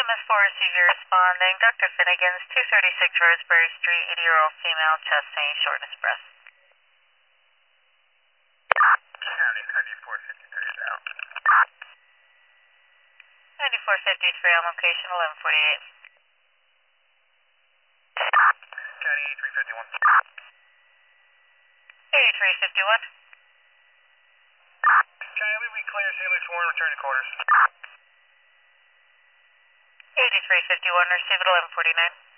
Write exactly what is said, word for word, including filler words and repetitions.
M S four receiver responding. Doctor Finnegan's, two thirty-six Roseberry Street, eighty-year-old female, chest pain, shortness of breath. County ninety-four fifty-three is out. ninety-four fifty-three on location, eleven forty-eight. County eighty-three fifty-one. eighty-three fifty-one. County, we clear Saint Luke's Warren, return to quarters. eighty-three fifty-one, receive at eleven forty-nine.